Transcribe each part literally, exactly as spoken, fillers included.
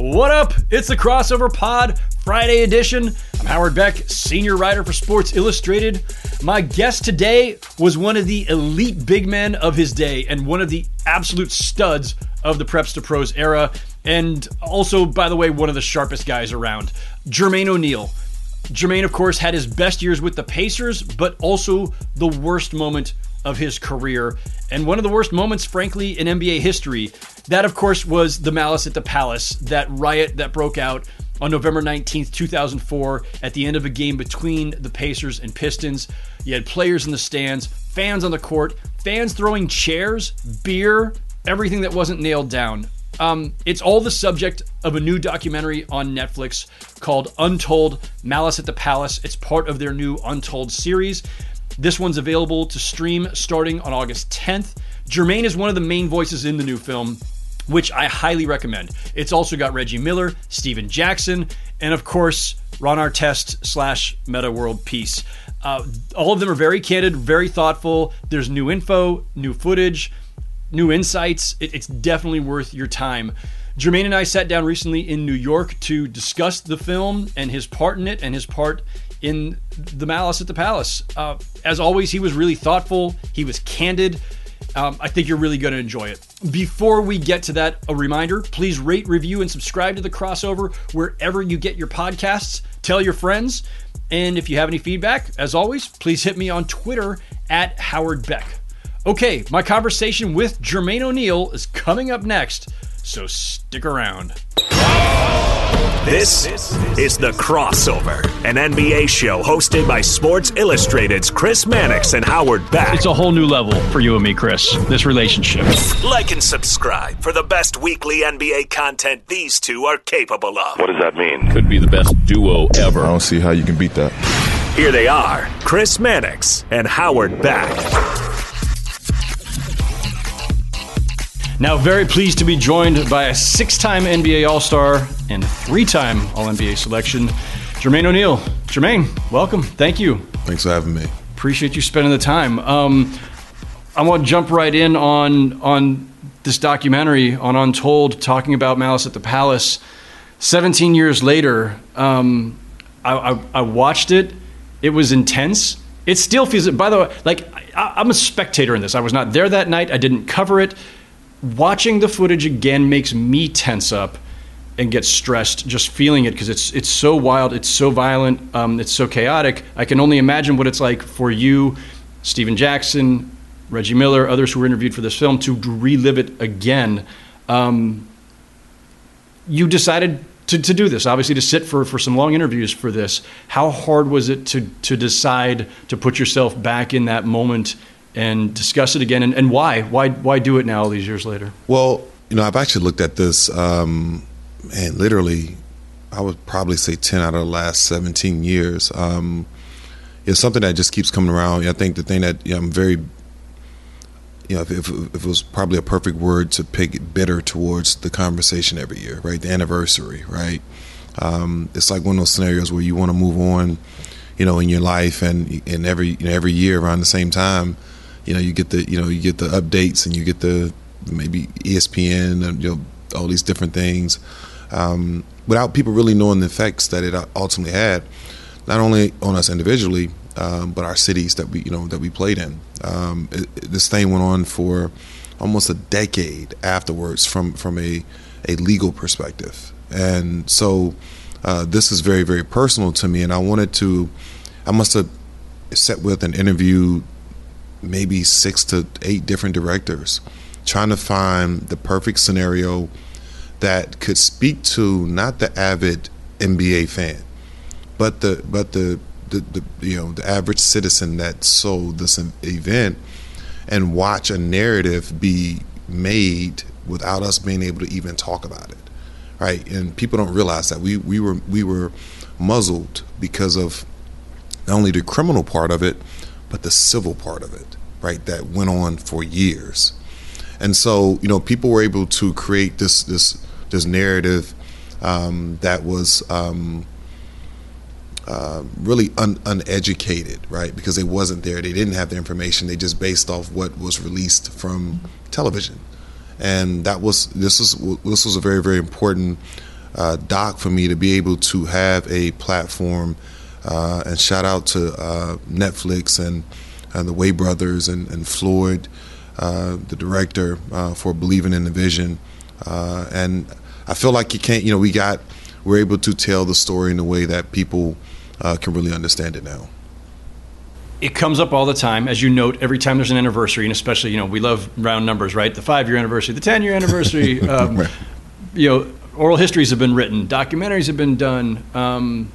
What up? It's the Crossover Pod Friday edition. I'm Howard Beck, senior writer for Sports Illustrated. My guest today was one of the elite big men of his day and one of the absolute studs of the Preps to Pros era. And also, by the way, one of the sharpest guys around, Jermaine O'Neal. Jermaine, of course, had his best years with the Pacers, but also the worst moment of his career, and one of the worst moments, frankly, in N B A history. That, of course, was the Malice at the Palace, that riot that broke out on November nineteenth, two thousand four, at the end of a game between the Pacers and Pistons. You had players in the stands, fans on the court, fans throwing chairs, beer, everything that wasn't nailed down. Um, it's all the subject of a new documentary on Netflix called Untold: Malice at the Palace. It's part of their new Untold series. This one's available to stream starting on August tenth. Jermaine is one of the main voices in the new film, which I highly recommend. It's also got Reggie Miller, Steven Jackson, and of course, Ron Artest slash Meta World Peace. Uh, all of them are very candid, very thoughtful. There's new info, new footage, new insights. It, it's definitely worth your time. Jermaine and I sat down recently in New York to discuss the film and his part in it and his part in the Malice at the Palace. Uh, as always, he was really thoughtful. He was candid. Um, I think you're really going to enjoy it. Before we get to that, a reminder, please rate, review, and subscribe to The Crossover wherever you get your podcasts. Tell your friends. And if you have any feedback, as always, please hit me on Twitter at Howard Beck. Okay, my conversation with Jermaine O'Neal is coming up next, so stick around. This is The Crossover, an N B A show hosted by Sports Illustrated's Chris Mannix and Howard Beck. It's a whole new level for you and me, Chris, this relationship. Like and subscribe for the best weekly N B A content these two are capable of. What does that mean? Could be the best duo ever. I don't see how you can beat that. Here they are, Chris Mannix and Howard Beck. Now, very pleased to be joined by a six-time N B A All-Star and three-time All-N B A selection, Jermaine O'Neal. Jermaine, welcome. Thank you. Thanks for having me. Appreciate you spending the time. Um, I want to jump right in on on this documentary on Untold, talking about Malice at the Palace. seventeen years later, um, I, I, I watched it. It was intense. It still feels, by the way, like I, I'm a spectator in this. I was not there that night. I didn't cover it. Watching the footage again makes me tense up and get stressed just feeling it, because it's it's so wild, it's so violent, um, it's so chaotic. I can only imagine what it's like for you, Steven Jackson, Reggie Miller, others who were interviewed for this film, to relive it again. Um, you decided to, to do this, obviously to sit for, for some long interviews for this. How hard was it to to decide to put yourself back in that moment and discuss it again, and, and why? Why why do it now all these years later? Well, you know, I've actually looked at this, um, and literally, I would probably say ten out of the last seventeen years. Um, it's something that just keeps coming around. I think the thing that you know, I'm very, you know, if, if, if it was probably a perfect word to pick, bitter towards the conversation every year, right? The anniversary, right? Um, it's like one of those scenarios where you want to move on, you know, in your life, and and every you know, every year around the same time, you know, you get the, you know, you get the updates, and you get the maybe E S P N and, you know, all these different things, um, without people really knowing the effects that it ultimately had, not only on us individually, um, but our cities that we, you know, that we played in. Um, it, it, this thing went on for almost a decade afterwards, from from a a legal perspective, and so uh, this is very, very personal to me. And I wanted to, I must have sat with and interviewed maybe six to eight different directors, trying to find the perfect scenario that could speak to not the avid N B A fan, but the but the the, the you know the average citizen that saw this event and watch a narrative be made without us being able to even talk about it, right? And people don't realize that we we were we were muzzled because of not only the criminal part of it, but the civil part of it, right, that went on for years. And so, you know, people were able to create this this this narrative um, that was um, uh, really un- uneducated, right, because they wasn't there. They didn't have the information. They just based off what was released from television. And that was this is this was a very, very important uh, doc for me to be able to have a platform. Uh, and shout out to uh, Netflix and, and the Way brothers and, and Floyd, uh, the director, uh, for believing in the vision. Uh, and I feel like you can't, you know, we got, we're able to tell the story in a way that people uh, can really understand it now. It comes up all the time, as you note, every time there's an anniversary, and especially, you know, we love round numbers, right? The five-year anniversary, the ten-year anniversary. Um, right. You know, oral histories have been written, documentaries have been done. Um,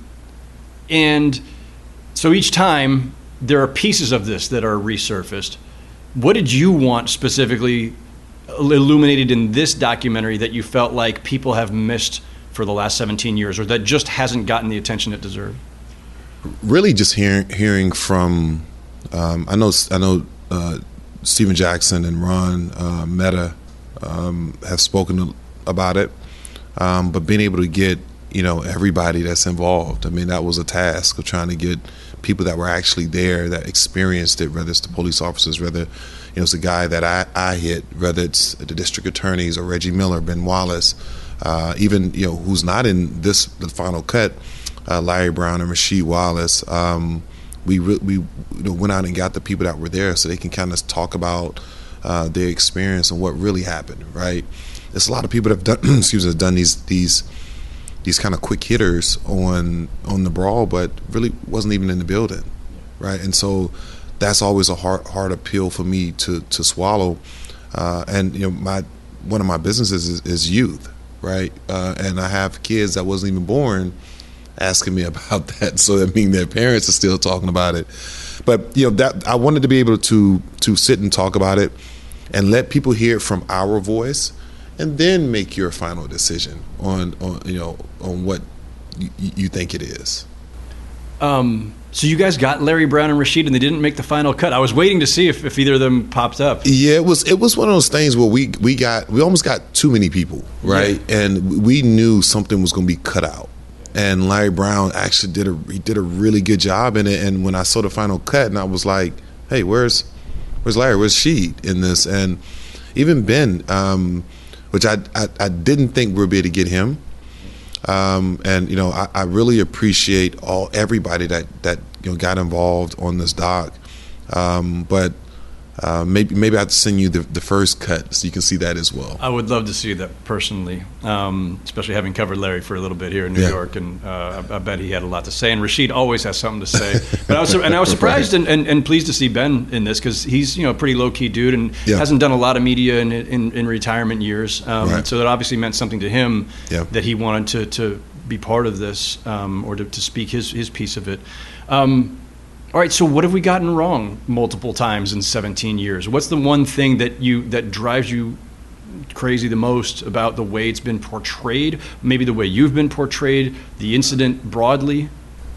And so each time there are pieces of this that are resurfaced. What did you want specifically illuminated in this documentary that you felt like people have missed for the last seventeen years, or that just hasn't gotten the attention it deserved? Really just hearing hearing from, um, I know I know uh, Stephen Jackson and Ron uh, Mehta um, have spoken about it, um, but being able to get, you know, everybody that's involved. I mean, that was a task of trying to get people that were actually there, that experienced it, whether it's the police officers, whether, you know, it's a guy that I, I hit, whether it's the district attorneys or Reggie Miller, Ben Wallace, uh, even, you know, who's not in this, the final cut, uh, Larry Brown and Rasheed Wallace. Um, we re- we you know, went out and got the people that were there so they can kind of talk about uh, their experience and what really happened, right? There's a lot of people that have done, excuse me, have done these, these, these kind of quick hitters on on the brawl, but really wasn't even in the building, right? And so that's always a hard hard appeal for me to to swallow. Uh, and you know, my one of my businesses is, is youth, right? Uh, and I have kids that wasn't even born asking me about that. So I mean, their parents are still talking about it. But you know, that I wanted to be able to to sit and talk about it and let people hear it from our voice, and then make your final decision on, on you know, on what you, you think it is. Um, so you guys got Larry Brown and Rasheed, and they didn't make the final cut. I was waiting to see if, if either of them popped up. Yeah, it was it was one of those things where we we got we almost got too many people, right? Yeah. And we knew something was going to be cut out. And Larry Brown actually did a he did a really good job in it. And when I saw the final cut, and I was like, hey, where's where's Larry? Where's Sheed in this? And even Ben. Um, which I, I, I didn't think we would be able to get him. Um, and, you know, I, I really appreciate all everybody that, that you know, got involved on this doc. Um, but uh, maybe maybe I have to send you the, the first cut so you can see that as well. I would love to see that personally, um, especially having covered Larry for a little bit here in New yeah. York, and uh, I, I bet he had a lot to say. And Rasheed always has something to say. But I was and I was surprised right. and, and, and pleased to see Ben in this, because he's, you know, a pretty low key dude and yeah. hasn't done a lot of media in in, in retirement years. Um, right. So that obviously meant something to him yeah. that he wanted to to be part of this, um, or to, to speak his his piece of it. Um, All right, so what have we gotten wrong multiple times in seventeen years? What's the one thing that you that drives you crazy the most about the way it's been portrayed, maybe the way you've been portrayed, the incident broadly?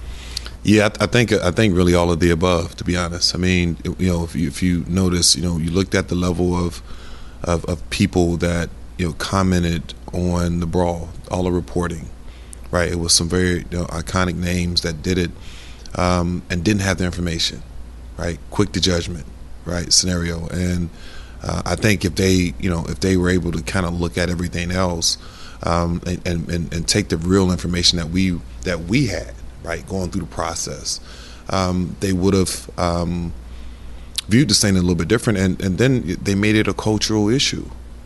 Yeah, I, I think I think really all of the above, to be honest. I mean, you know, if you if you notice, you know, you looked at the level of of, of people that, you know, commented on the brawl, all the reporting, right? It was some very, you know, iconic names that did it. Um, and didn't have the information, right? Quick to judgment, right? Scenario. And uh, I think if they, you know, if they were able to kind of look at everything else um, and, and, and take the real information that we that we had, right, going through the process, um, they would have um, viewed this thing a little bit different. And, and then they made it a cultural issue,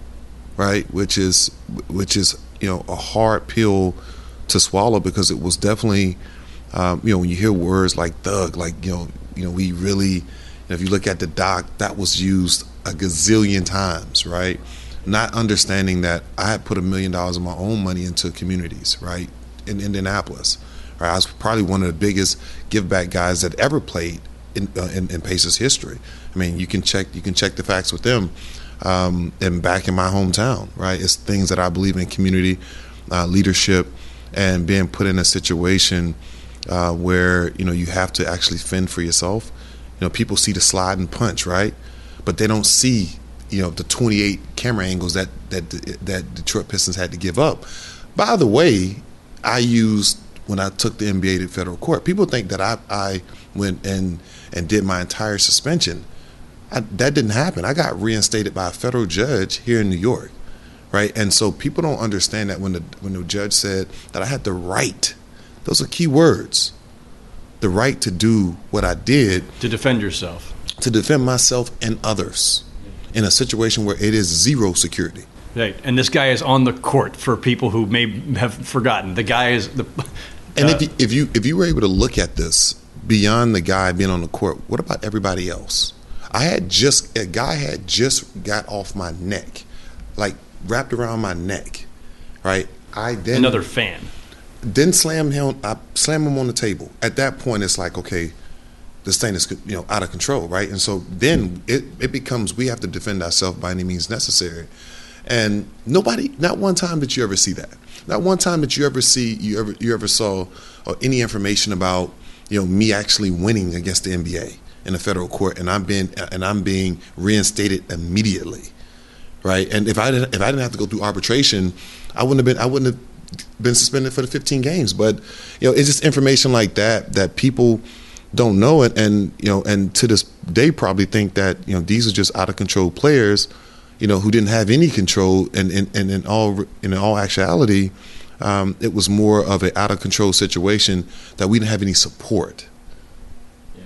right? Which is which is you know a hard pill to swallow, because it was definitely. Um, you know, when you hear words like thug, like, you know, you know, we really, you know, if you look at the doc, that was used a gazillion times, right? Not understanding that I had put a million dollars of my own money into communities, right, in Indianapolis. Right? I was probably one of the biggest give back guys that ever played in, uh, in, in Pacers history. I mean, you can check you can check the facts with them. Um, and back in my hometown, right, it's things that I believe in: community, uh, leadership, and being put in a situation. Uh, where, you know, you have to actually fend for yourself. You know, people see the slide and punch, right? But they don't see, you know, the twenty-eight camera angles that that that Detroit Pistons had to give up. By the way, I used when I took the N B A to federal court. People think that I, I went and and did my entire suspension. I, that didn't happen. I got reinstated by a federal judge here in New York, right? And so people don't understand that when the when the judge said that I had the right, those are key words, the right to do what I did. To defend yourself. To defend myself and others in a situation where it is zero security. Right, and this guy is on the court for people who may have forgotten. The guy is the. Uh, and if you, if you if you were able to look at this beyond the guy being on the court, what about everybody else? I had just a guy had just got off my neck, like wrapped around my neck, right? I then another fan. Then slam him. I slam him on the table. At that point, it's like, okay, this thing is, you know, out of control, right? And so then it it becomes we have to defend ourselves by any means necessary. And nobody, not one time did you ever see that. Not one time did you ever see you ever you ever saw or any information about, you know, me actually winning against the N B A in a federal court, and I'm being and I'm being reinstated immediately, right? And if I didn't if I didn't have to go through arbitration, I wouldn't have been I wouldn't have been suspended for the fifteen games. But you know, it's just information like that that people don't know it, and you know, and to this day probably think that, you know, these are just out of control players, you know, who didn't have any control, and, and, and in all in all actuality, um, it was more of an out of control situation that we didn't have any support. Yeah.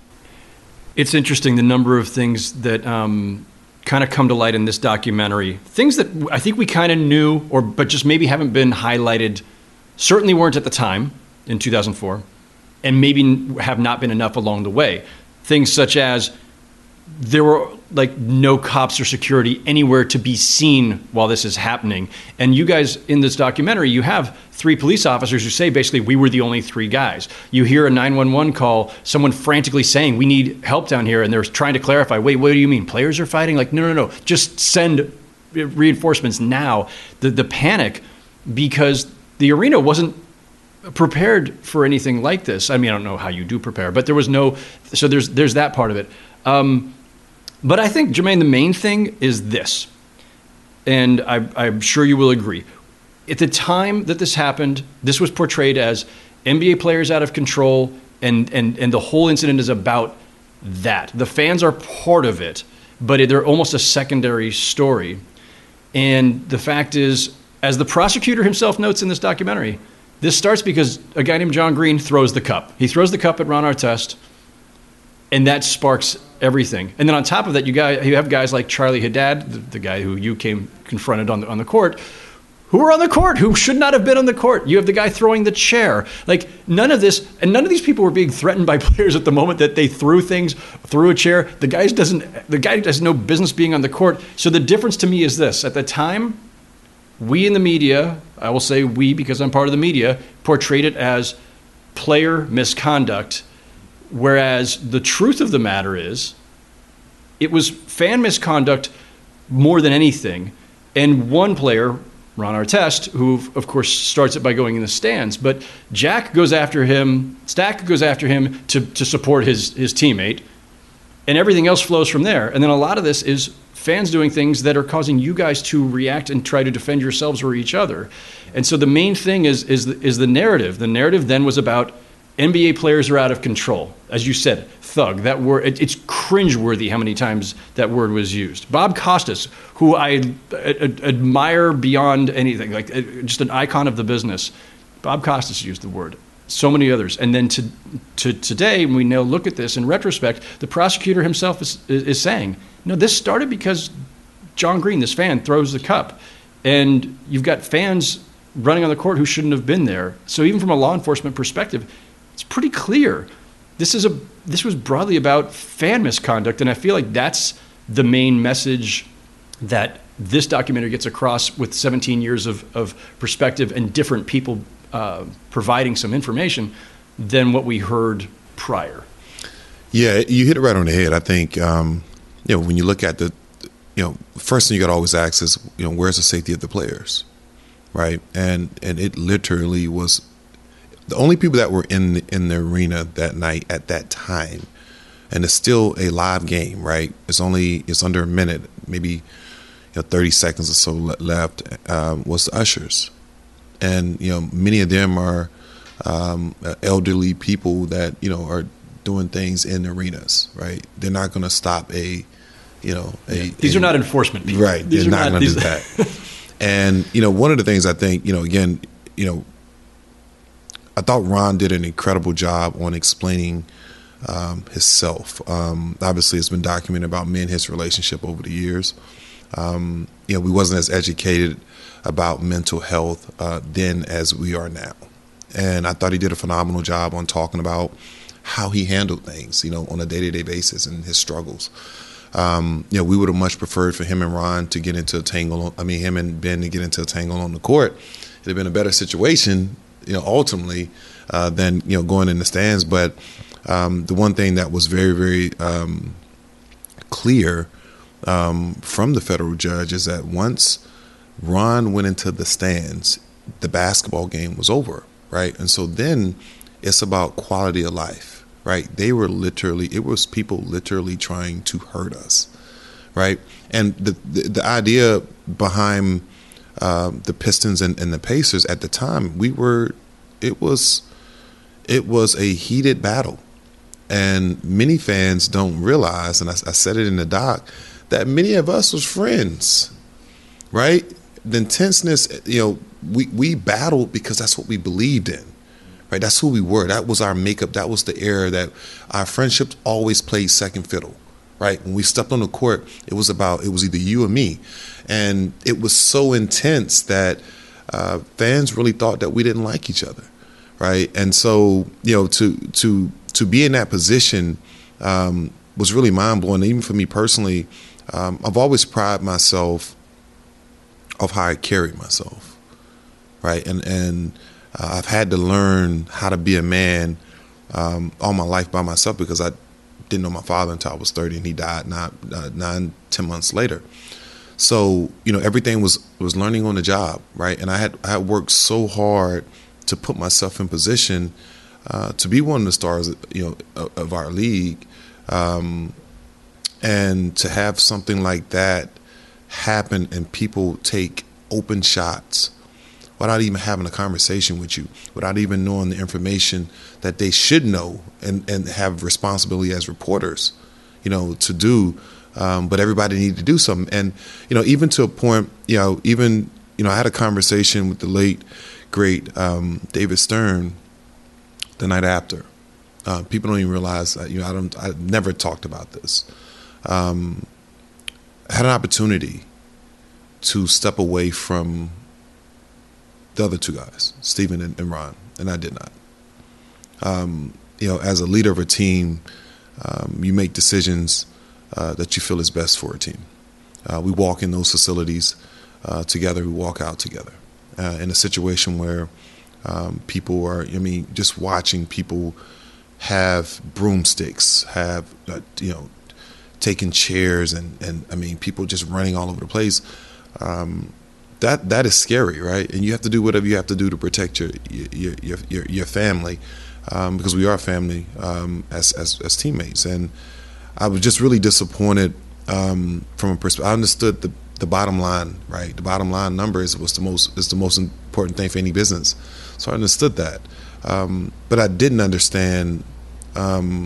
It's interesting the number of things that um, kind of come to light in this documentary. Things that I think we kind of knew, or but just maybe haven't been highlighted. Certainly weren't at the time in two thousand four, and maybe have not been enough along the way. Things such as there were like no cops or security anywhere to be seen while this is happening. And you guys in this documentary, you have three police officers who say basically we were the only three guys. You hear a nine one one call, someone frantically saying we need help down here, and they're trying to clarify, wait, what do you mean? Players are fighting? Like, no, no, no, just send reinforcements now. The the panic, because the arena wasn't prepared for anything like this. I mean, I don't know how you do prepare, but there was no, so there's there's that part of it. Um, But I think, Jermaine, the main thing is this, and I, I'm sure you will agree. At the time that this happened, this was portrayed as N B A players out of control, and, and, and the whole incident is about that. The fans are part of it, but they're almost a secondary story. And the fact is, as the prosecutor himself notes in this documentary, this starts because a guy named John Green throws the cup. He throws the cup at Ron Artest, and that sparks everything. And then on top of that, you guys, you have guys like Charlie Haddad, the, the guy who you came confronted on the, on the court, who are on the court, who should not have been on the court. You have the guy throwing the chair. Like, none of this, and none of these people were being threatened by players at the moment that they threw things, threw a chair. The guy doesn't, the guy has no business being on the court. So the difference to me is this. At the time, we in the media, I will say we because I'm part of the media, portrayed it as player misconduct. Whereas the truth of the matter is, it was fan misconduct more than anything. And one player, Ron Artest, who of course starts it by going in the stands, but Jack goes after him, Stack goes after him to, to support his, his teammate, and everything else flows from there. And then a lot of this is fans doing things that are causing you guys to react and try to defend yourselves or each other. And so the main thing is, is, the, is the narrative. The narrative then was about N B A players are out of control. As you said, thug, that word, it, it's cringeworthy how many times that word was used. Bob Costas, who I ad- admire beyond anything, like just an icon of the business. Bob Costas used the word. So many others. And then to, to today, when we now look at this in retrospect, the prosecutor himself is, is, is saying, no, this started because John Green, this fan, throws the cup. And you've got fans running on the court who shouldn't have been there. So even from a law enforcement perspective, it's pretty clear. This is a this was broadly about fan misconduct, and I feel like that's the main message that this documentary gets across with seventeen years of, of perspective and different people uh, providing some information than what we heard prior. Yeah, you hit it right on the head. I think um, you know when you look at the, you know, first thing you got to always ask is, you know, where's the safety of the players, right? And and it literally was. The only people that were in the, in the arena that night at that time, and it's still a live game, right? It's only it's under a minute, maybe you know thirty seconds or so left. Um, was the ushers, and you know many of them are um, elderly people that you know are doing things in arenas, right? They're not going to stop a, you know, a. These a, are not enforcement people. Right, these they're are not, not going to do that. And, you know, one of the things I think, you know, again, you know, I thought Ron did an incredible job on explaining um, himself. Um, obviously, it's been documented about me and his relationship over the years. Um, you know, we wasn't as educated about mental health uh, then as we are now. And I thought he did a phenomenal job on talking about how he handled things, you know, on a day-to-day basis and his struggles. Um, you know, we would have much preferred for him and Ron to get into a tangle. I mean, him and Ben to get into a tangle on the court. It'd have been a better situation, you know, ultimately, uh, than, you know, going in the stands. But um, the one thing that was very, very um, clear um, from the federal judge is that once Ron went into the stands, the basketball game was over, right? And so then it's about quality of life. Right, they were literally, it was people literally trying to hurt us, right? And the the, the idea behind uh, the Pistons and, and the Pacers at the time, we were, it was, it was a heated battle, and many fans don't realize, and I, I said it in the doc, that many of us was friends, right? The intenseness, you know, we we battled because that's what we believed in. Right, that's who we were. That was our makeup. That was the era that our friendship always played second fiddle. Right, when we stepped on the court, it was about it was either you or me, and it was so intense that uh, fans really thought that we didn't like each other. Right, and so you know to to to be in that position um, was really mind blowing. Even for me personally, um, I've always prided myself of how I carried myself. Right, and and. Uh, I've had to learn how to be a man um, all my life by myself because I didn't know my father until I was thirty, and he died not, uh, nine, ten months later. So, you know, everything was, was learning on the job, right? And I had I had worked so hard to put myself in position uh, to be one of the stars, you know, of, of our league, um, and to have something like that happen and people take open shots without even having a conversation with you, without even knowing the information that they should know and, and have responsibility as reporters, you know, to do. Um, but everybody needed to do something. And, you know, even to a point, you know, even, you know, I had a conversation with the late, great um, David Stern the night after. Uh, people don't even realize that, you know, I don't, I never talked about this. Um, I had an opportunity to step away from the other two guys, Stephen and, and Ron, and I did not. Um, you know, as a leader of a team, um, you make decisions uh, that you feel is best for a team. Uh, we walk in those facilities uh, together. We walk out together uh, in a situation where um, people are, I mean, just watching people have broomsticks, have, uh, you know, taking chairs and, and, I mean, people just running all over the place. Um, That that is scary, right? And you have to do whatever you have to do to protect your your your your, your family, um, because we are family um, as, as as teammates. And I was just really disappointed um, from a perspective. I understood the the bottom line, right? The bottom line number is was the most is the most important thing for any business. So I understood that, um, but I didn't understand, um,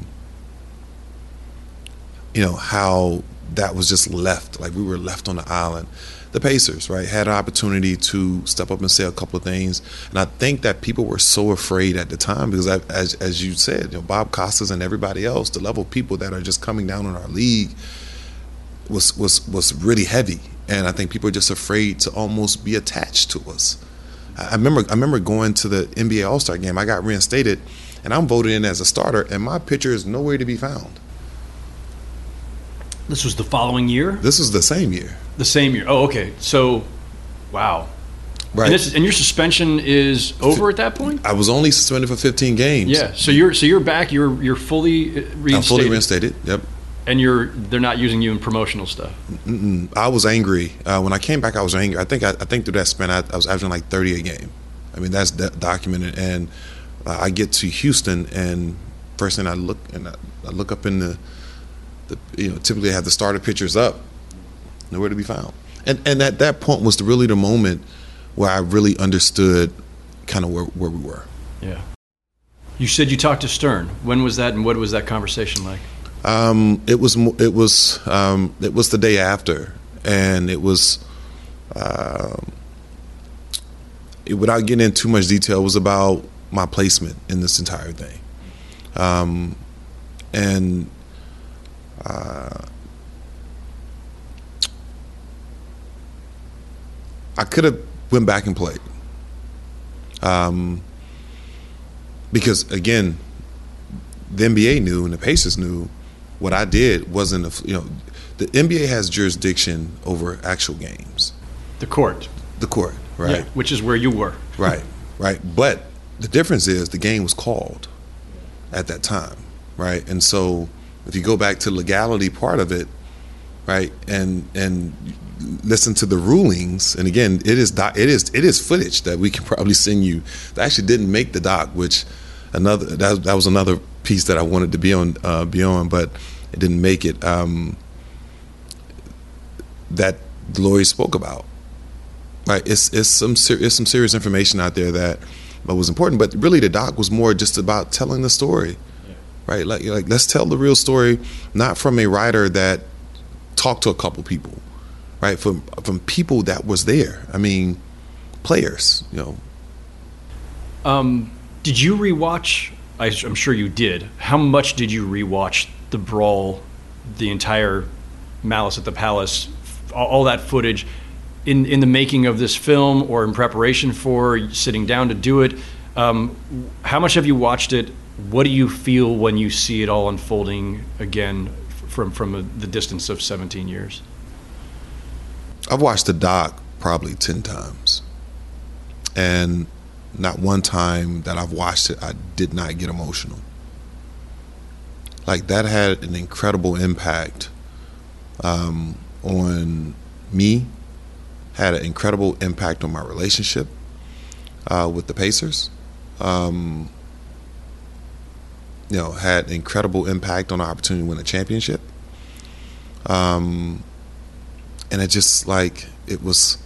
you know, how that was just left. Like we were left on the island. The Pacers, right, had an opportunity to step up and say a couple of things, and I think that people were so afraid at the time because, I, as as you said, you know, Bob Costas and everybody else, the level of people that are just coming down on our league was was was really heavy, and I think people are just afraid to almost be attached to us. I remember I remember going to the N B A All-Star game. I got reinstated, and I'm voted in as a starter, and my picture is nowhere to be found. This was the following year? This was the same year. The same year. Oh, okay. So, wow. Right. And, this is, and your suspension is over at that point? I was only suspended for fifteen games. Yeah. So you're so you're back. You're you're fully reinstated. I'm fully reinstated. Yep. And you're they're not using you in promotional stuff. Mm-mm. I was angry uh, when I came back. I was angry. I think I, I think through that span, I, I was averaging like thirty a game. I mean, that's d- documented. And uh, I get to Houston, and first thing I look and I, I look up in the. The, you know, typically I have the starter pitchers up, nowhere to be found. And and at that point was the, really the moment where I really understood kind of where, where we were. Yeah. You said you talked to Stern. When was that, and what was that conversation like? Um, it was it was um, it was the day after, and it was uh, it, without getting into too much detail, it was about my placement in this entire thing. Um, and uh, I could have went back and played. Um, because, again, the N B A knew and the Pacers knew what I did wasn't, a, you know, the N B A has jurisdiction over actual games. The court. The court, right. Yeah, which is where you were. Right, right. But the difference is the game was called at that time, right? And so if you go back to legality part of it, right, and and listen to the rulings, and again, it is doc, it is it is footage that we can probably send you that actually didn't make the doc, which another that, that was another piece that I wanted to be on uh, be on, but it didn't make it. Um, that the lawyers spoke about, right? It's it's some ser- it's some serious information out there that, but was important. But really, the doc was more just about telling the story, yeah. right? Like like let's tell the real story, not from a writer that talked to a couple people, right? From from people that was there. I mean, players, you know. Um, did you rewatch? I, I'm sure you did. How much did you rewatch the brawl, the entire Malice at the Palace, all, all that footage, in in the making of this film or in preparation for sitting down to do it? Um, how much have you watched it? What do you feel when you see it all unfolding again from from a, the distance of seventeen years? I've watched the doc probably ten times, and not one time that I've watched it I did not get emotional. Like, that had an incredible impact um, on me, had an incredible impact on my relationship uh, with the Pacers. Um, you know, had incredible impact on our opportunity to win a championship. Um, and it just, like, it was,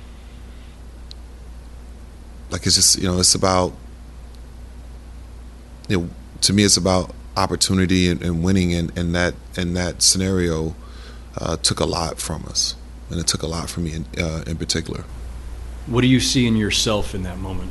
like, it's just, you know, it's about, you know, to me, it's about opportunity and, and winning, and, and that and that scenario uh, took a lot from us, and it took a lot from me in, uh, in particular. What do you see in yourself in that moment?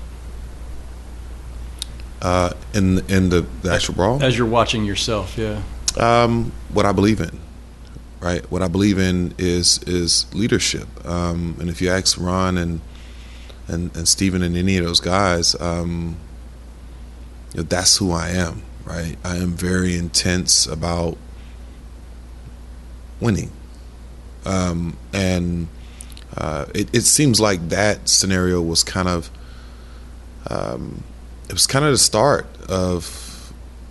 Uh, in in the, the actual brawl? As you're watching yourself, yeah. Um, what I believe in, right? What I believe in is is leadership. Um, and if you ask Ron and and, and Steven and any of those guys, um, you know, that's who I am, right? I am very intense about winning. Um, and uh, it, it seems like that scenario was kind of, um, it was kind of the start of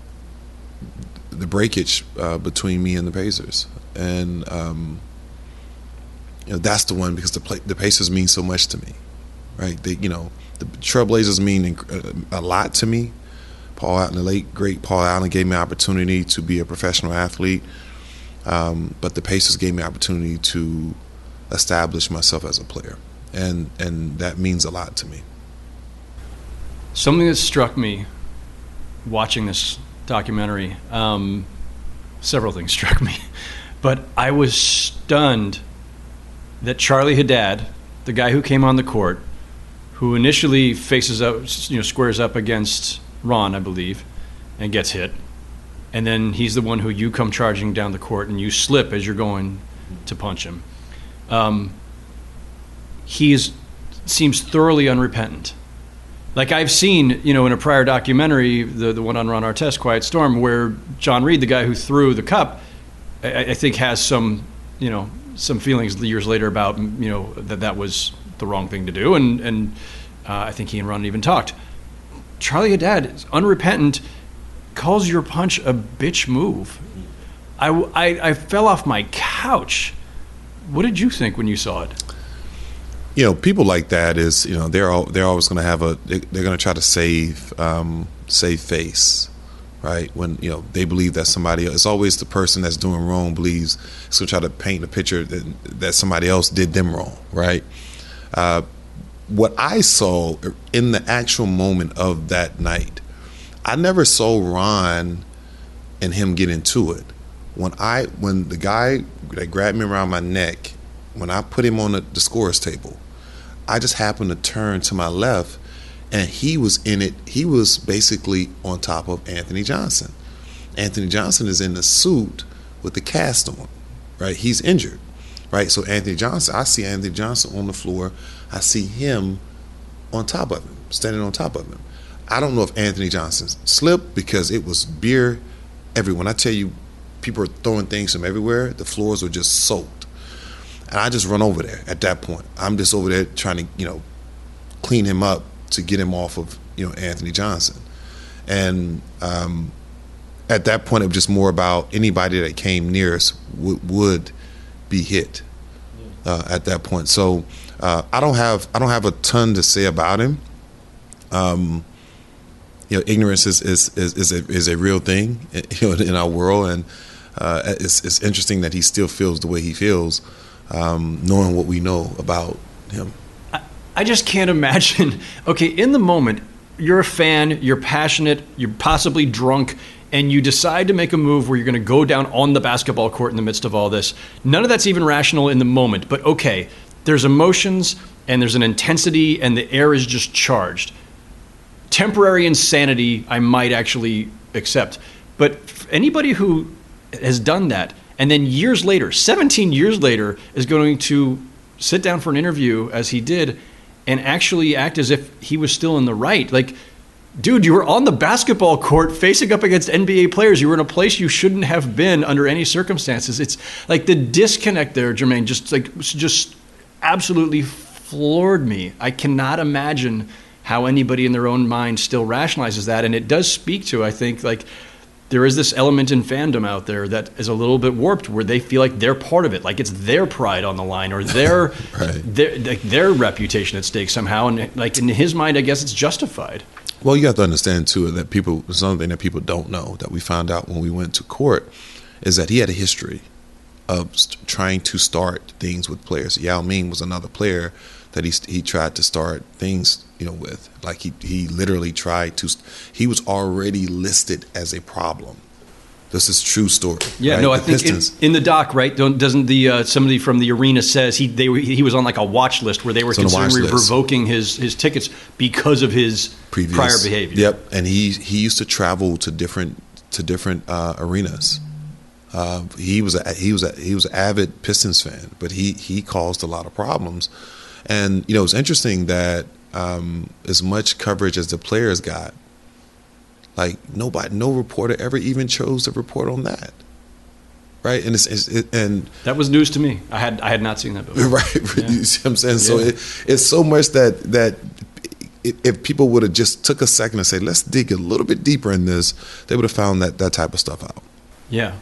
the breakage uh, between me and the Pacers. And, um, you know, that's the one because the, play, the Pacers mean so much to me, right? They, you know, the Trailblazers mean a lot to me. Paul Allen, the late, great Paul Allen, gave me an opportunity to be a professional athlete. Um, but the Pacers gave me an opportunity to establish myself as a player. And and that means a lot to me. Something that struck me watching this documentary, um, several things struck me, but I was stunned that Charlie Haddad, the guy who came on the court, who initially faces up, you know, squares up against Ron, I believe, and gets hit. And then he's the one who you come charging down the court and you slip as you're going to punch him. Um, he is, seems thoroughly unrepentant. Like I've seen, you know, in a prior documentary, the, the one on Ron Artest, Quiet Storm, where John Reed, the guy who threw the cup, I, I think has some, you know, some feelings years later about, you know, that that was the wrong thing to do. And, and uh, I think he and Ron even talked. Charlie Haddad is unrepentant, calls your punch a bitch move. I, I, I fell off my couch. What did you think when you saw it? You know, people like that is, you know, they're all, they're always going to have a, they're going to try to save um, save face, right? When, you know, they believe that somebody else, it's always the person that's doing wrong believes it's going to try to paint a picture that, that somebody else did them wrong, right? Uh, what I saw in the actual moment of that night, I never saw Ron and him get into it. When I, when the guy that grabbed me around my neck, when I put him on the, the scorer's table, I just happened to turn to my left, and he was in it. He was basically on top of Anthony Johnson. Anthony Johnson is in the suit with the cast on, right? He's injured, right? So Anthony Johnson, I see Anthony Johnson on the floor. I see him on top of him, standing on top of him. I don't know if Anthony Johnson slipped because it was beer everywhere. When I tell you, people are throwing things from everywhere, the floors were just soaked. And I just run over there at that point. I'm just over there trying to, you know, clean him up to get him off of, you know, Anthony Johnson. And um, at that point, it was just more about anybody that came near us would, would be hit uh, at that point. So uh, I don't have I don't have a ton to say about him. Um, you know, ignorance is is is, is, a, is a real thing, you know, in our world, and uh, it's it's interesting that he still feels the way he feels, um, knowing what we know about him. I, I just can't imagine. Okay, in the moment, you're a fan, you're passionate, you're possibly drunk, and you decide to make a move where you're going to go down on the basketball court in the midst of all this. None of that's even rational in the moment, but okay, there's emotions and there's an intensity and the air is just charged. Temporary insanity I might actually accept, but anybody who has done that and then years later, seventeen years later, is going to sit down for an interview as he did and actually act as if he was still in the right. Like, dude, you were on the basketball court facing up against N B A players. You were in a place you shouldn't have been under any circumstances. It's like the disconnect there, Jermaine, just like just absolutely floored me. I cannot imagine how anybody in their own mind still rationalizes that. And it does speak to, I think, like there is this element in fandom out there that is a little bit warped where they feel like they're part of it, like it's their pride on the line or their right. their, like their reputation at stake somehow. And like in his mind, I guess it's justified. Well, you have to understand, too, that people, something that people don't know that we found out when we went to court is that he had a history of st- trying to start things with players. Yao Ming was another player that he he tried to start things, you know, with. Like he, he literally tried to, he was already listed as a problem. This is true story. Yeah, right? no, I the think in, in the doc, right? Don't, doesn't the uh, somebody from the arena says he they he was on like a watch list where they were considering revoking his his tickets because of his Previous, prior behavior. Yep, and he he used to travel to different to different uh, arenas. Uh, he was a, he was a, he was an avid Pistons fan, but he he caused a lot of problems. And you know, it's interesting that um, as much coverage as the players got, like nobody, no reporter ever even chose to report on that, right? And it's, it's it, and that was news to me. I had I had not seen that before. Right? Yeah. You see what I'm saying? Yeah. So it, it's so much that that if people would have just took a second and say, let's dig a little bit deeper in this, they would have found that that type of stuff out. Yeah.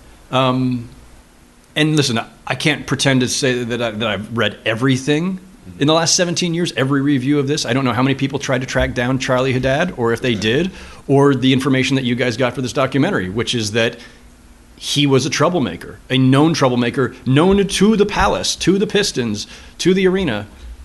Um, and listen, I can't pretend to say that I, that I've read everything. In the last seventeen years, every review of this, I don't know how many people tried to track down Charlie Haddad, or if they did, or the information that you guys got for this documentary, which is that he was a troublemaker, a known troublemaker, known to the Palace, to the Pistons, to the arena.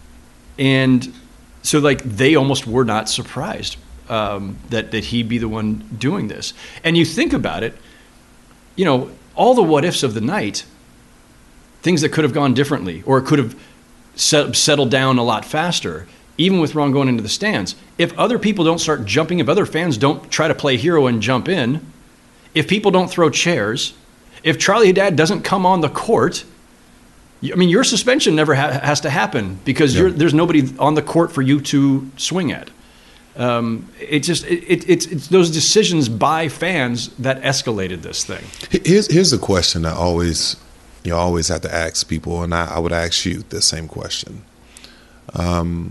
And so, like, they almost were not surprised um, that, that he'd be the one doing this. And you think about it, you know, all the what-ifs of the night, things that could have gone differently, or could have Set, settle down a lot faster, even with Ron going into the stands. If other people don't start jumping, if other fans don't try to play hero and jump in, if people don't throw chairs, if Charlie Haddad doesn't come on the court, I mean, your suspension never ha- has to happen because yeah. you're, there's nobody on the court for you to swing at. Um, it just it, it, it's it's those decisions by fans that escalated this thing. Here's here's the question I always. You always have to ask people, and I, I would ask you the same question. Um,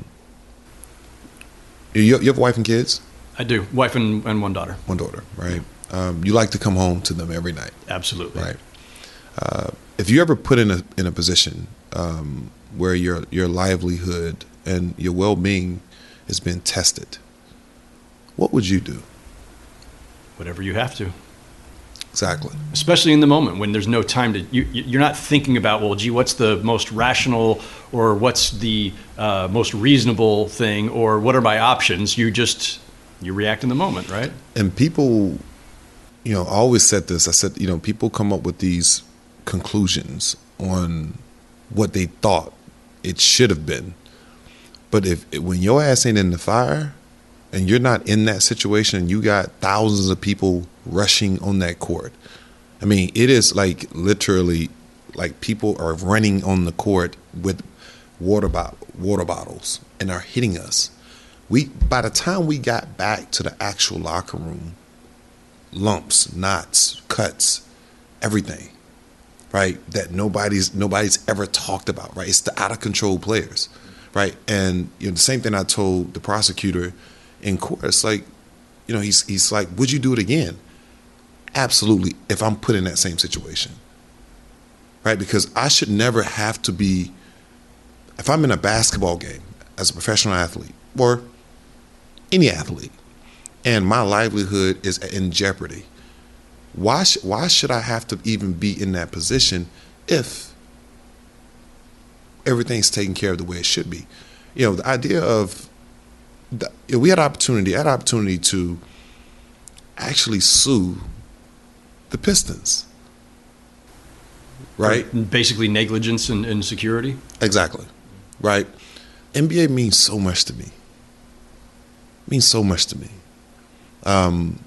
you, you have a wife and kids? I do. Wife and, and one daughter. One daughter, right? Um, you like to come home to them every night. Absolutely. Right. Uh, if you ever put in a in a position um, where your your livelihood and your well-being has been tested, what would you do? Whatever you have to. Exactly. Especially in the moment when there's no time to, you, you're not thinking about, well, gee, what's the most rational or what's the uh, most reasonable thing or what are my options? You just, you react in the moment, right? And people, you know, I always said this. I said, you know, people come up with these conclusions on what they thought it should have been. But if when your ass ain't in the fire and you're not in that situation and you got thousands of people rushing on that court, I mean, it is like literally like people are running on the court with water bottle, water bottles and are hitting us. We by the time we got back to the actual locker room, lumps, knots, cuts, everything, right? That nobody's nobody's ever talked about, right? It's the out of control players, right? And you know, the same thing I told the prosecutor in court. It's like, you know, he's he's like, would you do it again? Absolutely, if I'm put in that same situation, right? Because I should never have to be, if I'm in a basketball game as a professional athlete or any athlete, and my livelihood is in jeopardy, why sh- why should I have to even be in that position if everything's taken care of the way it should be? You know, the idea of the, you know, we had opportunity, had opportunity to actually sue the Pistons, right? Basically negligence and insecurity. Exactly, right? N B A means so much to me. It means so much to me. Um,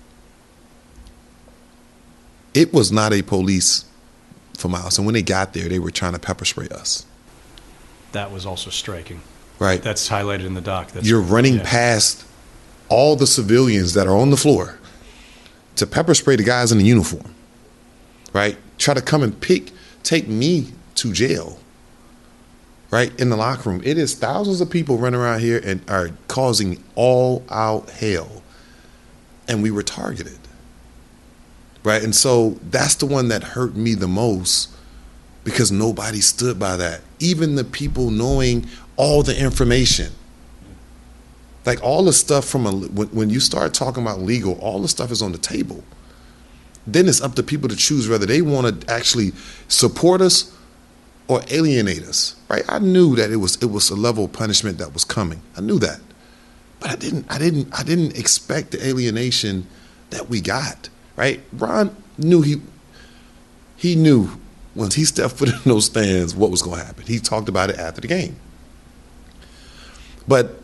it was not a police for miles, and when they got there, they were trying to pepper spray us. That was also striking. Right. That's highlighted in the doc. That's You're running yeah. past all the civilians that are on the floor to pepper spray the guys in the uniform, right? Try to come and pick, take me to jail, right? In the locker room. It is thousands of people running around here and are causing all out hell. And we were targeted, right? And so that's the one that hurt me the most because nobody stood by that. Even the people knowing all the information. Like all the stuff from a, when, when you start talking about legal, all the stuff is on the table. Then it's up to people to choose whether they want to actually support us or alienate us, right? I knew that it was it was a level of punishment that was coming. I knew that, but I didn't I didn't I didn't expect the alienation that we got, right? Ron knew he he knew once he stepped foot in those stands what was going to happen. He talked about it after the game, but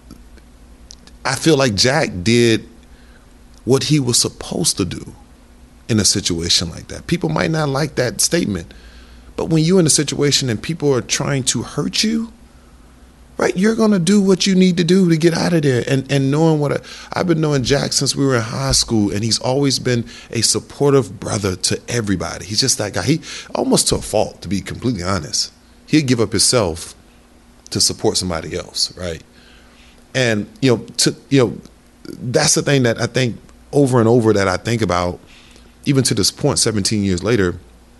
I feel like Jack did what he was supposed to do in a situation like that. People might not like that statement, but when you're in a situation and people are trying to hurt you, right, you're going to do what you need to do to get out of there. And and knowing what I, I've been knowing Jack since we were in high school, and he's always been a supportive brother to everybody. He's just that guy. He almost to a fault, to be completely honest. He'd give up himself to support somebody else, right? And, you know, to, you know, that's the thing that I think over and over that I think about, even to this point, seventeen years later,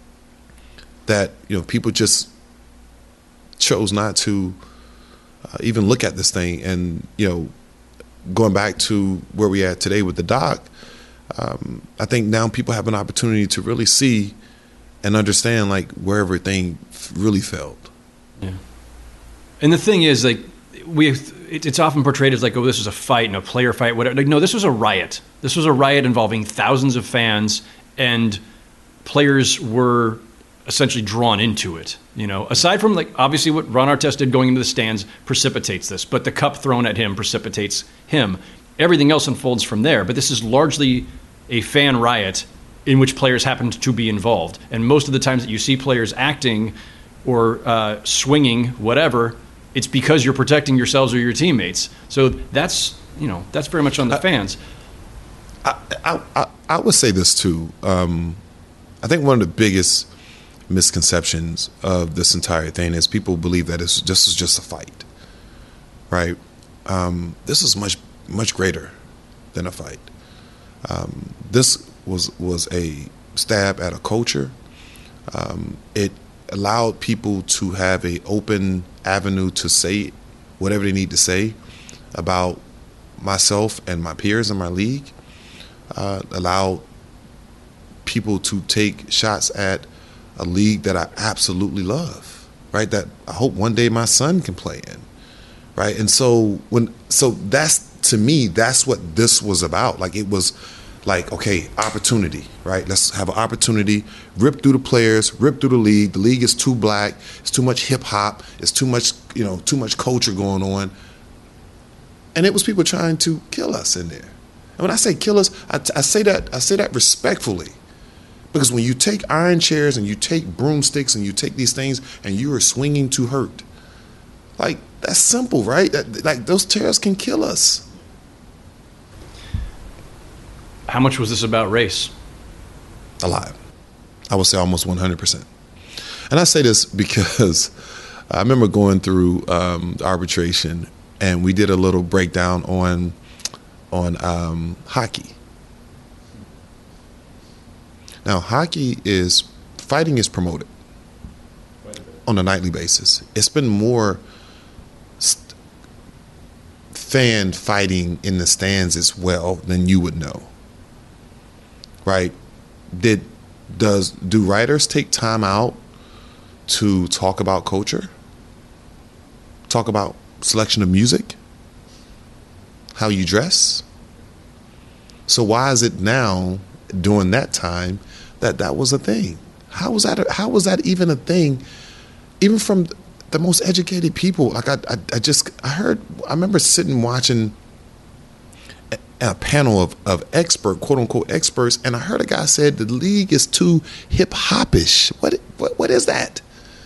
that, you know, people just chose not to uh, even look at this thing. And, you know, going back to where we at today with the doc, um, I think now people have an opportunity to really see and understand, like, where everything really felt. Yeah. And the thing is, like, we it's often portrayed as like, oh, this was a fight and a player fight, whatever. Like, no, this was a riot. This was a riot involving thousands of fans, and players were essentially drawn into it. You know, aside from, like, obviously what Ron Artest did going into the stands precipitates this, but the cup thrown at him precipitates him. Everything else unfolds from there. But this is largely a fan riot in which players happened to be involved. And most of the times that you see players acting or uh, swinging, whatever, it's because you're protecting yourselves or your teammates. So that's, you know, that's very much on the fans. I, I, I, I would say this too. Um, I think one of the biggest misconceptions of this entire thing is people believe that it's, this is just a fight, right? Um, this is much, much greater than a fight. Um, this was was a stab at a culture. Um, it allowed people to have an open avenue to say whatever they need to say about myself and my peers in my league. Uh, allowed people to take shots at a league that I absolutely love, right? That I hope one day my son can play in, right? And so when, so that's, to me, that's what this was about. Like, it was like, okay, opportunity, right? Let's have an opportunity, rip through the players, rip through the league. The league is too black. It's too much hip hop. It's too much, you know, too much culture going on. And it was people trying to kill us in there. And when I say kill us, I, I say that I say that respectfully, because when you take iron chairs and you take broomsticks and you take these things and you are swinging to hurt, like, that's simple, right? That, like, those chairs can kill us. How much was this about race? A lot. I would say almost one hundred percent. And I say this because I remember going through um, arbitration, and we did a little breakdown on on um, hockey. Now, hockey is, fighting is promoted on a nightly basis. It's been more st- fan fighting in the stands as well than you would know. Right? Did does do writers take time out to talk about culture? Talk about selection of music? How you dress? So why is it now, during that time, that that was a thing? How was that? A, how was that even a thing? Even from the most educated people, like I, I, I just I heard. I remember sitting watching a panel of, of expert, quote unquote experts, and I heard a guy said the league is too hip hopish. What what what is that?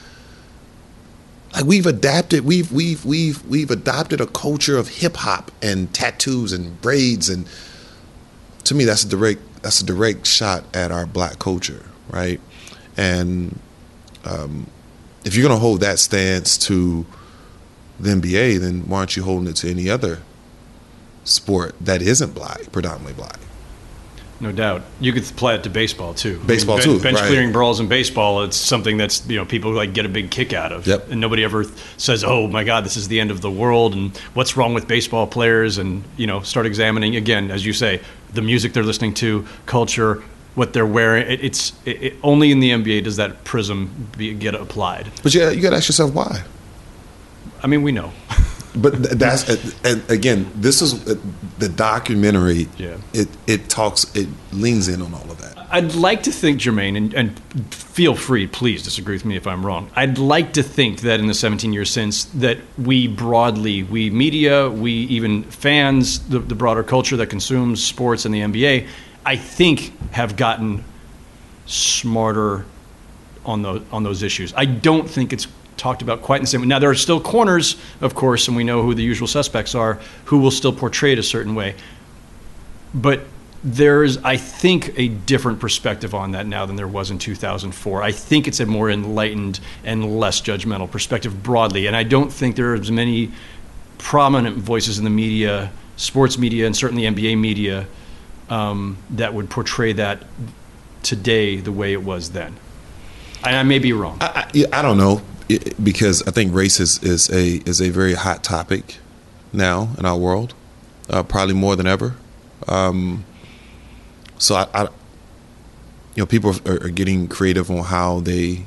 Like, we've adapted, we've we've we've we've adopted a culture of hip hop and tattoos and braids, and to me that's a direct that's a direct shot at our black culture, right? And um, if you're gonna hold that stance to the N B A, then why aren't you holding it to any other sport that isn't black, predominantly black? No doubt. You could apply it to baseball too. Baseball I mean, too, bench right. clearing brawls in baseball, it's something that's, you know, people like get a big kick out of. Yep. And nobody ever says, "Oh my God, this is the end of the world," and what's wrong with baseball players, and, you know, start examining again, as you say, the music they're listening to, culture, what they're wearing. It, it's it, it, only in the N B A does that prism be, get applied. But you, you got to ask yourself why. I mean, we know. But that's, and again, this is the documentary. Yeah. It it talks, it leans in on all of that. I'd like to think, Jermaine, and, and feel free, please disagree with me if I'm wrong. I'd like to think that in the seventeen years since, that we broadly, we media, we even fans, the, the broader culture that consumes sports and the N B A, I think have gotten smarter on those on those issues. I don't think it's talked about quite in the same way. Now, there are still corners, of course, and we know who the usual suspects are, who will still portray it a certain way. But there's, I think, a different perspective on that now than there was in two thousand four. I think it's a more enlightened and less judgmental perspective broadly. And I don't think there are as many prominent voices in the media, sports media, and certainly N B A media, um, that would portray that today the way it was then. And I may be wrong. I, I, I don't know. It, because I think race is, is a is a very hot topic now in our world, uh, probably more than ever. Um, so I, I, you know, people are, are getting creative on how they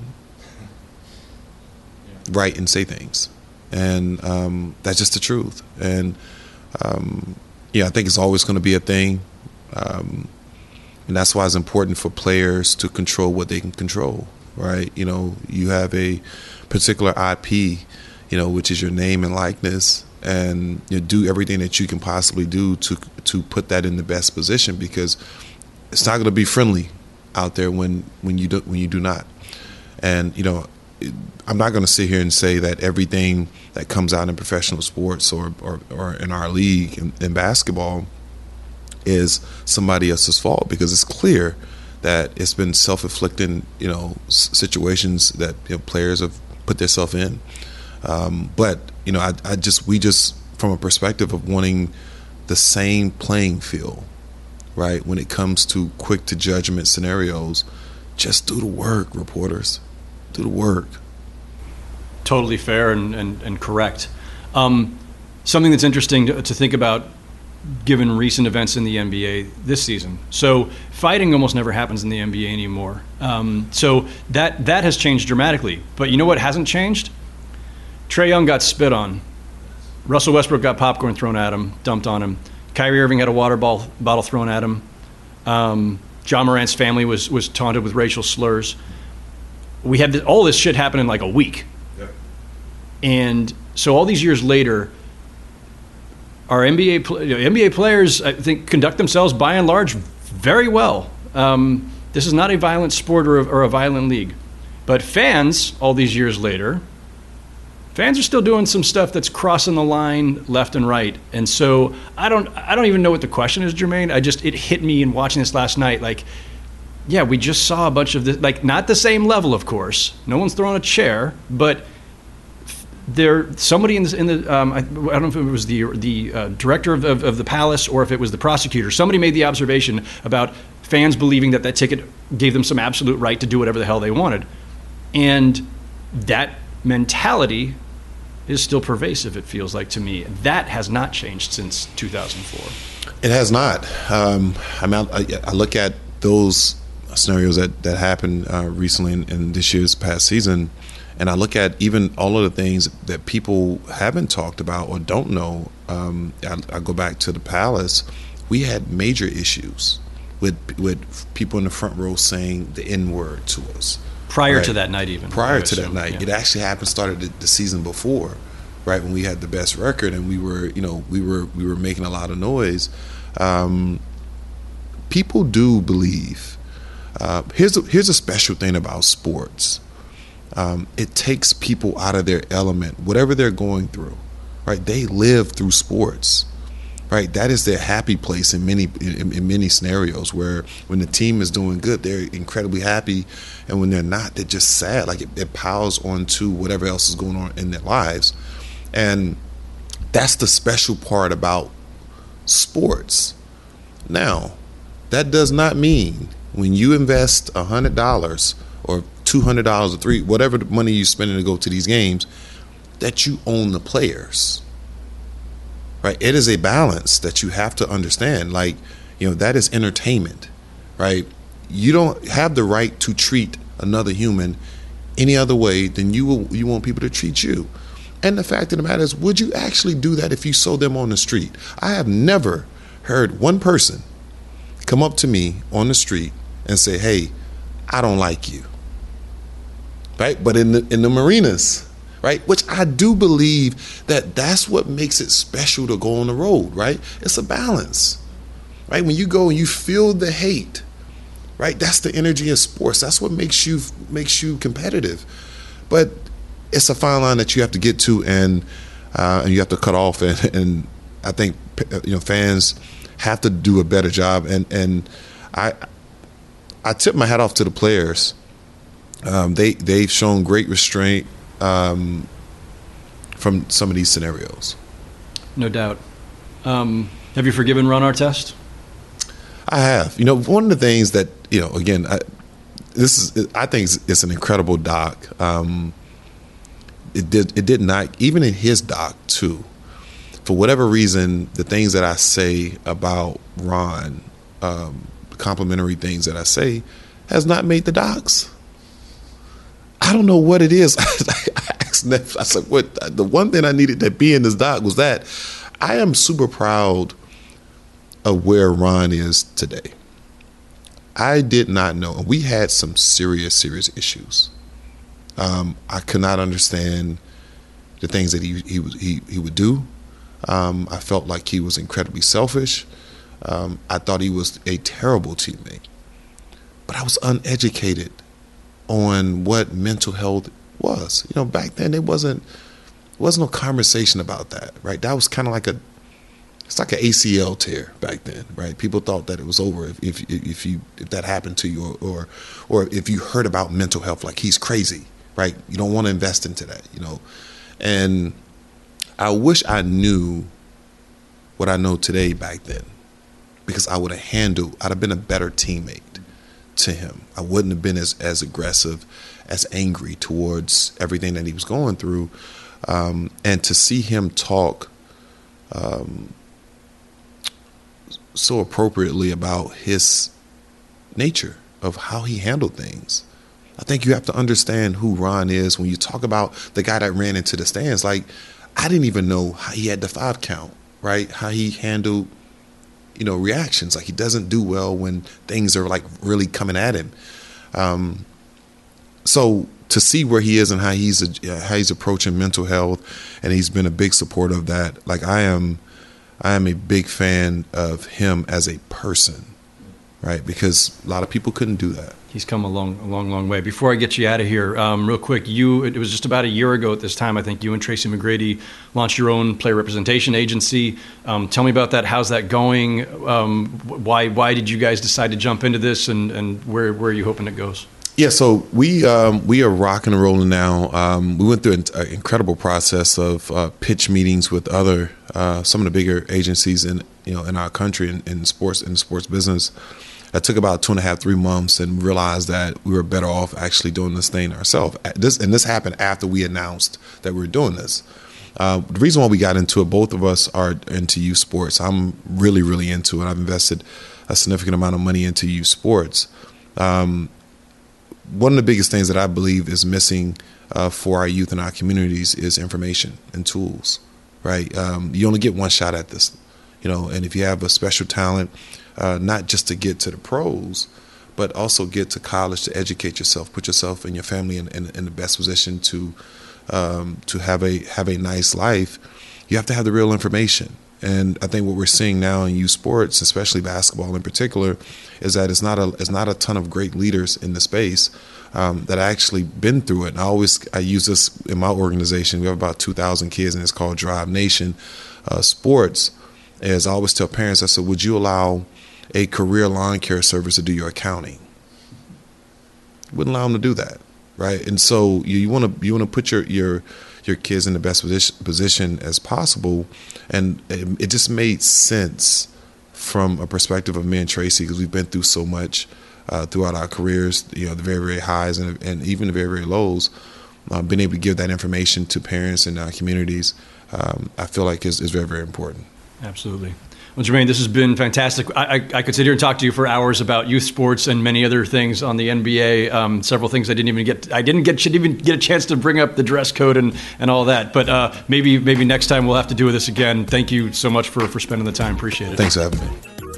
write and say things, and um, that's just the truth. And um, yeah, I think it's always going to be a thing, um, and that's why it's important for players to control what they can control. Right? You know, you have a particular I P, you know, which is your name and likeness, and you know, do everything that you can possibly do to to put that in the best position, because it's not going to be friendly out there when when you do when you do not. And you know, I'm not going to sit here and say that everything that comes out in professional sports or or, or in our league in, in basketball is somebody else's fault, because it's clear that it's been self-inflicting, you know, situations that, you know, players have put themselves in. Um, but you know, I, I just we just from a perspective of wanting the same playing field, right? When it comes to quick to judgment scenarios, just do the work, reporters, do the work. Totally fair and and, and correct. Um, something that's interesting to, to think about, given recent events in the N B A this season. So fighting almost never happens in the N B A anymore. Um, so that that has changed dramatically. But you know what hasn't changed? Trae Young got spit on. Russell Westbrook got popcorn thrown at him, dumped on him. Kyrie Irving had a water ball, bottle thrown at him. Um, John Morant's family was was taunted with racial slurs. We had this, all this shit happen in like a week. Yeah. And so all these years later, our N B A you know, N B A players, I think, conduct themselves by and large very well. Um, this is not a violent sport or a, or a violent league. But fans, all these years later, fans are still doing some stuff that's crossing the line left and right. And so I don't I don't even know what the question is, Jermaine. I just, it hit me in watching this last night. Like, yeah, we just saw a bunch of this, like, not the same level, of course. No one's throwing a chair, but there, somebody in the, in the um, I, I don't know if it was the the uh, director of, of, of the Palace or if it was the prosecutor. Somebody made the observation about fans believing that that ticket gave them some absolute right to do whatever the hell they wanted. And that mentality is still pervasive, it feels like to me. That has not changed since two thousand four. It has not. Um, I mean, I, I look at those scenarios that, that happened uh, recently in, in this year's past season, and I look at even all of the things that people haven't talked about or don't know. Um, I, I go back to the Palace. We had major issues with with people in the front row saying the N-word to us. Prior right? to that night even. Prior to that night. Yeah. It actually happened, started the, the season before, right, when we had the best record and we were, you know, we were we were making a lot of noise. Um, people do believe. Uh, here's a, here's a special thing about sports. Um, it takes people out of their element, whatever they're going through, right? They live through sports. Right, that is their happy place in many in, in many scenarios. Where when the team is doing good, they're incredibly happy, and when they're not, they're just sad. Like it, it piles onto whatever else is going on in their lives, and that's the special part about sports. Now, that does not mean when you invest a hundred dollars or two hundred dollars or three, whatever the money you're spending to go to these games, that you own the players. Right, it is a balance that you have to understand. Like, you know, that is entertainment, right? You don't have the right to treat another human any other way than you will, you want people to treat you. And the fact of the matter is, would you actually do that if you saw them on the street? I have never heard one person come up to me on the street and say, "Hey, I don't like you." Right, but in the in the marinas. Right, which I do believe that that's what makes it special to go on the road, right? It's a balance, right? When you go and you feel the hate, right? That's the energy of sports. That's what makes you makes you competitive. But it's a fine line that you have to get to, and uh, and you have to cut off. And, and I think you know fans have to do a better job. And and I I tip my hat off to the players. Um, they they've shown great restraint. Um, from some of these scenarios. No doubt. Um, have you forgiven Ron Artest? I have. You know, one of the things that, you know, again, I, this is, I think it's, it's an incredible doc. Um, it did, it did not, even in his doc too, for whatever reason, the things that I say about Ron, um, complimentary things that I say, has not made the docs. I don't know what it is. I asked Neff, I said, what, the one thing I needed to be in this doc was that I am super proud of where Ron is today. I did not know. We had some serious, serious issues. Um, I could not understand the things that he he would, he, he would do. Um, I felt like he was incredibly selfish. Um, I thought he was a terrible teammate. But I was uneducated on what mental health was. You know, back then there wasn't there wasn't no conversation about that, right? That was kind of like a it's like an A C L tear back then, right? People thought that it was over if if, if you if that happened to you, or, or or if you heard about mental health, like he's crazy, right? You don't want to invest into that, you know. And I wish I knew what I know today back then, because I would have handled. I'd have been a better teammate to him. I wouldn't have been as, as aggressive, as angry towards everything that he was going through. Um, and to see him talk um, so appropriately about his nature of how he handled things. I think you have to understand who Ron is when you talk about the guy that ran into the stands. Like, I didn't even know how he had the five count, right? How he handled you know, reactions. Like he doesn't do well when things are like really coming at him. Um, so to see where he is and how he's how he's approaching mental health, and he's been a big supporter of that. Like I am, I am a big fan of him as a person, right? Because a lot of people couldn't do that. He's come a long, a long, long way. Before I get you out of here, um, real quick, you it was just about a year ago at this time, I think you and Tracy McGrady launched your own player representation agency. Um, tell me about that. How's that going? Um, why why did you guys decide to jump into this, and, and where, where are you hoping it goes? Yeah, so we um, we are rocking and rolling now. Um, we went through an uh, incredible process of uh, pitch meetings with other uh, some of the bigger agencies in you know in our country in, in sports in the sports business. It took about two and a half, three months, and realized that we were better off actually doing this thing ourselves. This and this happened after we announced that we were doing this. Uh, the reason why we got into it, both of us are into youth sports. I'm really, really into it. I've invested a significant amount of money into youth sports. Um, one of the biggest things that I believe is missing uh, for our youth and our communities is information and tools. Right? Um, you only get one shot at this, you know. And if you have a special talent. Uh, not just to get to the pros, but also get to college to educate yourself, put yourself and your family in, in, in the best position to um, to have a have a nice life. You have to have the real information. And I think what we're seeing now in youth sports, especially basketball in particular, is that it's not a it's not a ton of great leaders in the space um, that actually been through it. And I always I use this in my organization. We have about two thousand kids, and it's called Drive Nation uh, Sports. As I always tell parents, I said, would you allow a career lawn care service to do your accounting? Wouldn't allow them to do that, right? And so you want to you want to put your your your kids in the best position, position as possible, and it, it just made sense from a perspective of me and Tracy, because we've been through so much uh, throughout our careers, you know, the very very highs and and even the very very lows. Uh, being able to give that information to parents and our communities, um, I feel like is is very very important. Absolutely. Well, Jermaine, this has been fantastic. I, I, I could sit here and talk to you for hours about youth sports and many other things on the N B A. Um, several things I didn't even get. I didn't get should even get a chance to bring up the dress code and, and all that. But uh, maybe maybe next time we'll have to do this again. Thank you so much for, for spending the time. Appreciate it. Thanks for having me.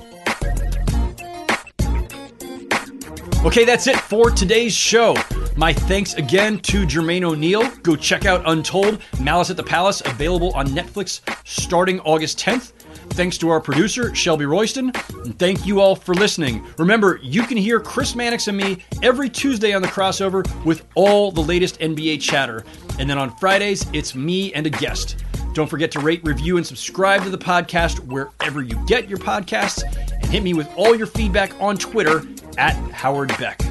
Okay, that's it for today's show. My thanks again to Jermaine O'Neal. Go check out Untold, Malice at the Palace, available on Netflix starting August tenth. Thanks to our producer, Shelby Royston. And thank you all for listening. Remember, you can hear Chris Mannix and me every Tuesday on The Crossover with all the latest N B A chatter. And then on Fridays, it's me and a guest. Don't forget to rate, review, and subscribe to the podcast wherever you get your podcasts. And hit me with all your feedback on Twitter at Howard Beck.